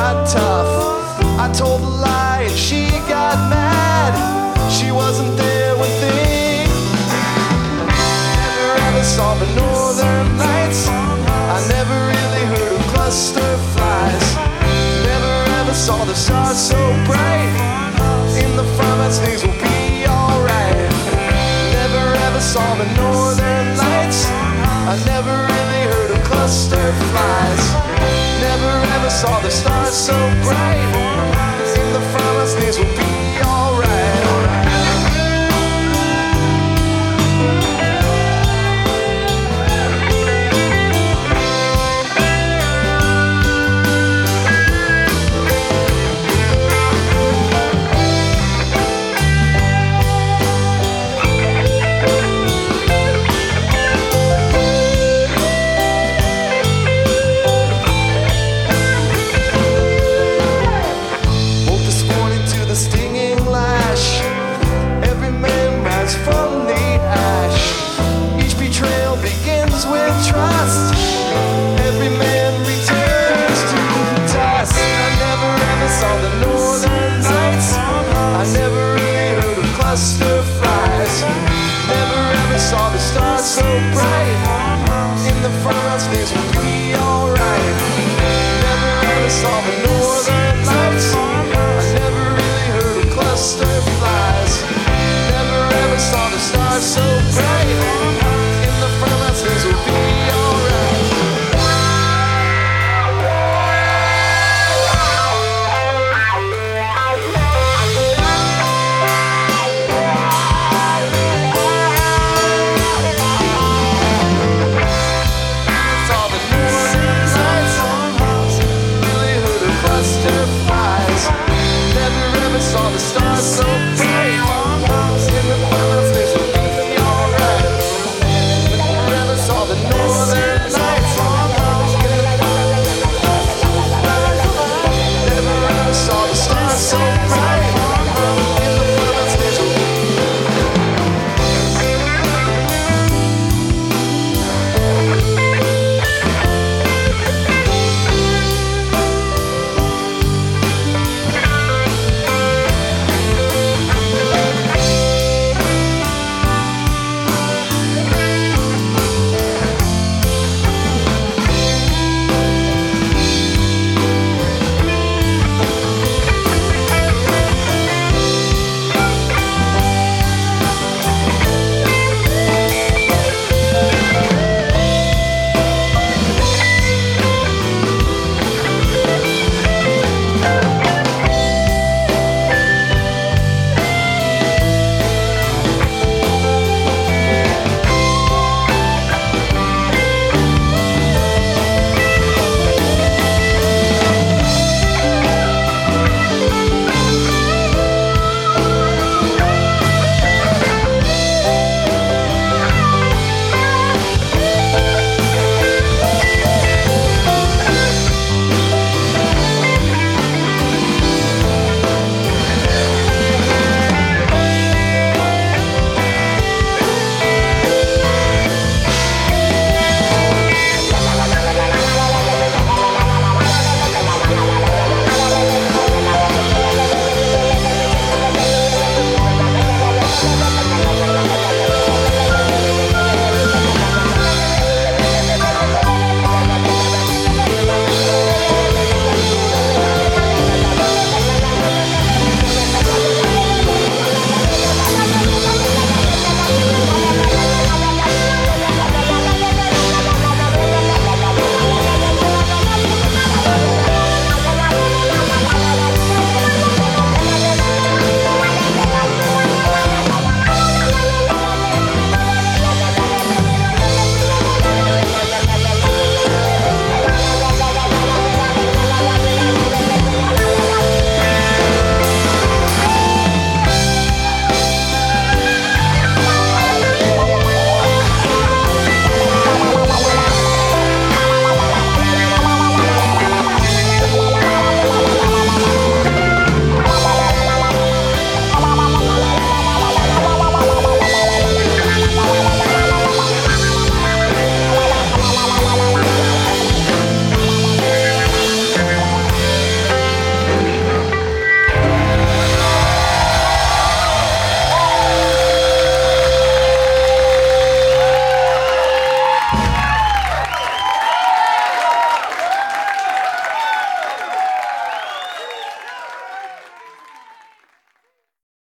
not tough. I told a lie and she got mad. She wasn't there when things never ever saw the northern lights. I never really heard of cluster flies. Never ever saw the stars so bright. In the farmhouse things will be alright. Never ever saw the northern lights. I never really heard of cluster flies. Never ever saw the stars so bright. In the farmhouse things will be alright, alright. From the ash, each betrayal begins with trust.